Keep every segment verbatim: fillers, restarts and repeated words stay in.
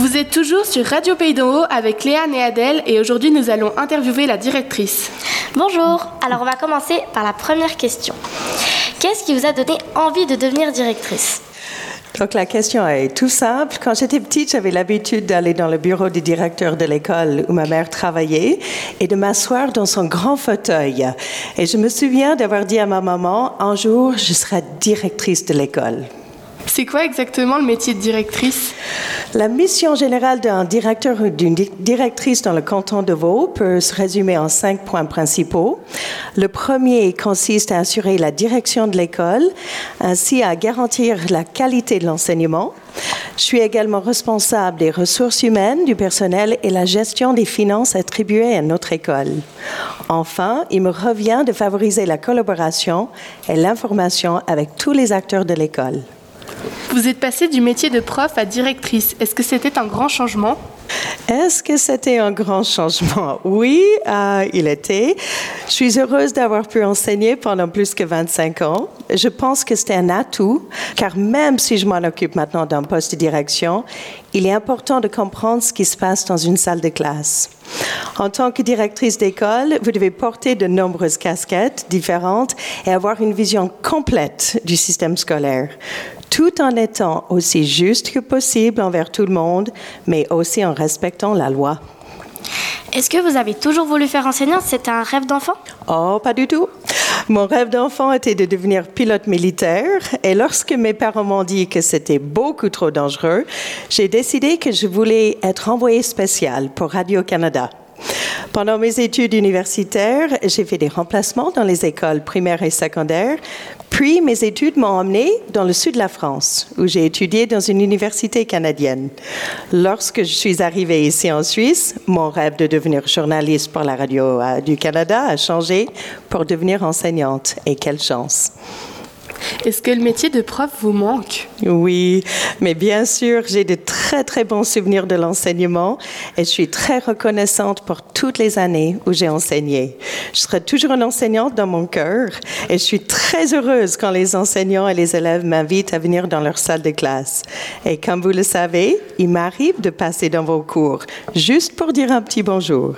Vous êtes toujours sur Radio Pays d'en Haut avec Léane et Adèle et aujourd'hui nous allons interviewer la directrice. Bonjour, alors on va commencer par la première question. Qu'est-ce qui vous a donné envie de devenir directrice ? Donc la question est tout simple. Quand j'étais petite, j'avais l'habitude d'aller dans le bureau du directeur de l'école où ma mère travaillait et de m'asseoir dans son grand fauteuil. Et je me souviens d'avoir dit à ma maman, un jour, je serai directrice de l'école. C'est quoi exactement le métier de directrice ? La mission générale d'un directeur ou d'une directrice dans le canton de Vaud peut se résumer en cinq points principaux. Le premier consiste à assurer la direction de l'école, ainsi à garantir la qualité de l'enseignement. Je suis également responsable des ressources humaines, du personnel et la gestion des finances attribuées à notre école. Enfin, il me revient de favoriser la collaboration et l'information avec tous les acteurs de l'école. Vous êtes passée du métier de prof à directrice. Est-ce que c'était un grand changement ? Est-ce que c'était un grand changement? Oui, euh, il était. Je suis heureuse d'avoir pu enseigner pendant plus que vingt-cinq ans. Je pense que c'était un atout, car même si je m'en occupe maintenant d'un poste de direction, il est important de comprendre ce qui se passe dans une salle de classe. En tant que directrice d'école, vous devez porter de nombreuses casquettes différentes et avoir une vision complète du système scolaire, tout en étant aussi juste que possible envers tout le monde, mais aussi en respectant la loi. Est-ce que vous avez toujours voulu faire enseignante ? C'était un rêve d'enfant ? Oh, pas du tout. Mon rêve d'enfant était de devenir pilote militaire et lorsque mes parents m'ont dit que c'était beaucoup trop dangereux, j'ai décidé que je voulais être envoyée spéciale pour Radio-Canada. Pendant mes études universitaires, j'ai fait des remplacements dans les écoles primaires et secondaires, puis mes études m'ont emmenée dans le sud de la France, où j'ai étudié dans une université canadienne. Lorsque je suis arrivée ici en Suisse, mon rêve de devenir journaliste pour la radio euh, du Canada a changé pour devenir enseignante. Et quelle chance! Est-ce que le métier de prof vous manque ? Oui, mais bien sûr, j'ai de très, très bons souvenirs de l'enseignement et je suis très reconnaissante pour toutes les années où j'ai enseigné. Je serai toujours une enseignante dans mon cœur et je suis très heureuse quand les enseignants et les élèves m'invitent à venir dans leur salle de classe. Et comme vous le savez, il m'arrive de passer dans vos cours, juste pour dire un petit bonjour.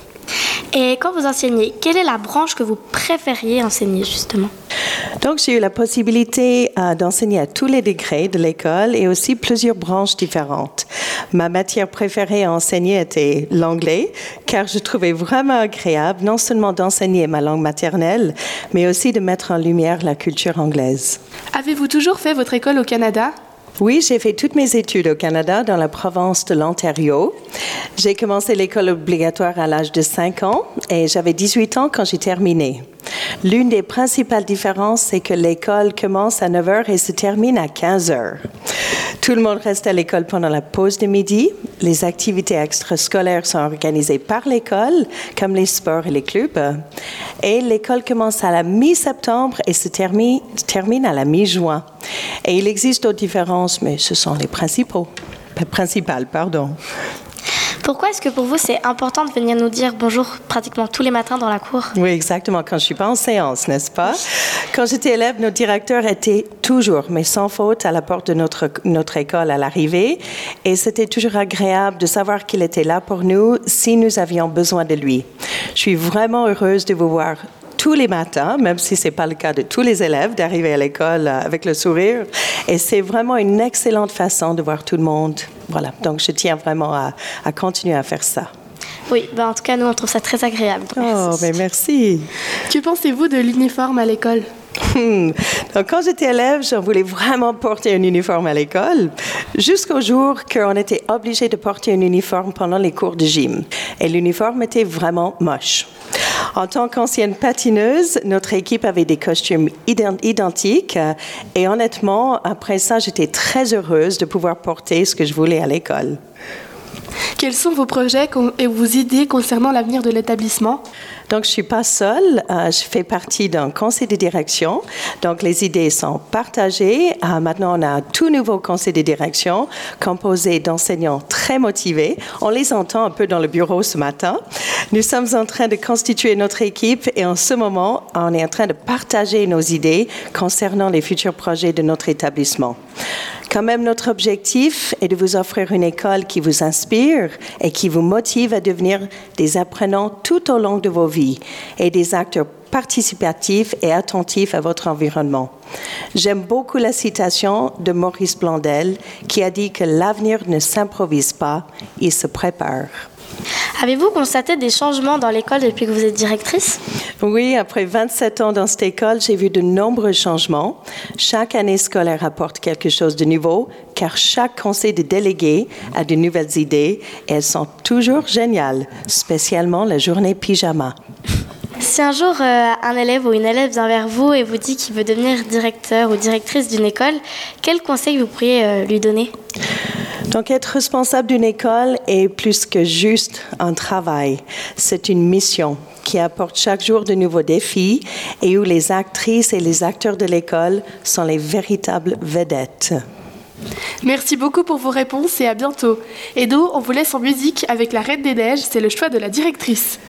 Et quand vous enseignez, quelle est la branche que vous préfériez enseigner justement ? Donc, j'ai eu la possibilité euh, d'enseigner à tous les degrés de l'école et aussi plusieurs branches différentes. Ma matière préférée à enseigner était l'anglais, car je trouvais vraiment agréable non seulement d'enseigner ma langue maternelle, mais aussi de mettre en lumière la culture anglaise. Avez-vous toujours fait votre école au Canada ? Oui, j'ai fait toutes mes études au Canada, dans la province de l'Ontario. J'ai commencé l'école obligatoire à l'âge de cinq ans et j'avais dix-huit ans quand j'ai terminé. L'une des principales différences, c'est que l'école commence à neuf heures et se termine à quinze heures. Tout le monde reste à l'école pendant la pause de midi. Les activités extrascolaires sont organisées par l'école, comme les sports et les clubs. Et l'école commence à la mi-septembre et se termine, termine à la mi-juin. Et il existe d'autres différences, mais ce sont les principaux, principales. Pardon. Pourquoi est-ce que pour vous, c'est important de venir nous dire bonjour pratiquement tous les matins dans la cour ? Oui, exactement, quand je ne suis pas en séance, n'est-ce pas? Quand j'étais élève, notre directeur était toujours, mais sans faute, à la porte de notre, notre école à l'arrivée. Et c'était toujours agréable de savoir qu'il était là pour nous si nous avions besoin de lui. Je suis vraiment heureuse de vous voir tous les matins, même si ce n'est pas le cas de tous les élèves, d'arriver à l'école avec le sourire. Et c'est vraiment une excellente façon de voir tout le monde. Voilà, donc je tiens vraiment à, à continuer à faire ça. Oui, ben en tout cas, nous, on trouve ça très agréable. Merci. Oh, mais merci. Que pensez-vous de l'uniforme à l'école ? Hmm. Donc, quand j'étais élève, je voulais vraiment porter un uniforme à l'école, jusqu'au jour qu'on était obligé de porter un uniforme pendant les cours de gym. Et l'uniforme était vraiment moche. En tant qu'ancienne patineuse, notre équipe avait des costumes identiques et honnêtement, après ça, j'étais très heureuse de pouvoir porter ce que je voulais à l'école. Quels sont vos projets et vos idées concernant l'avenir de l'établissement ? Donc, je ne suis pas seule. Euh, je fais partie d'un conseil de direction. Donc, les idées sont partagées. Euh, maintenant, on a un tout nouveau conseil de direction composé d'enseignants très motivés. On les entend un peu dans le bureau ce matin. Nous sommes en train de constituer notre équipe et en ce moment, on est en train de partager nos idées concernant les futurs projets de notre établissement. Quand même, notre objectif est de vous offrir une école qui vous inspire et qui vous motive à devenir des apprenants tout au long de vos vies et des acteurs participatifs et attentifs à votre environnement. J'aime beaucoup la citation de Maurice Blondel qui a dit que l'avenir ne s'improvise pas, il se prépare. Avez-vous constaté des changements dans l'école depuis que vous êtes directrice? Oui, après vingt-sept ans dans cette école, j'ai vu de nombreux changements. Chaque année scolaire apporte quelque chose de nouveau, car chaque conseil de délégués a de nouvelles idées et elles sont toujours géniales, spécialement la journée pyjama. Si un jour euh, un élève ou une élève vient vers vous et vous dit qu'il veut devenir directeur ou directrice d'une école, quel conseil vous pourriez euh, lui donner? Donc, être responsable d'une école est plus que juste un travail. C'est une mission qui apporte chaque jour de nouveaux défis et où les actrices et les acteurs de l'école sont les véritables vedettes. Merci beaucoup pour vos réponses et à bientôt. Edo, on vous laisse en musique avec La Reine des Neiges, c'est le choix de la directrice.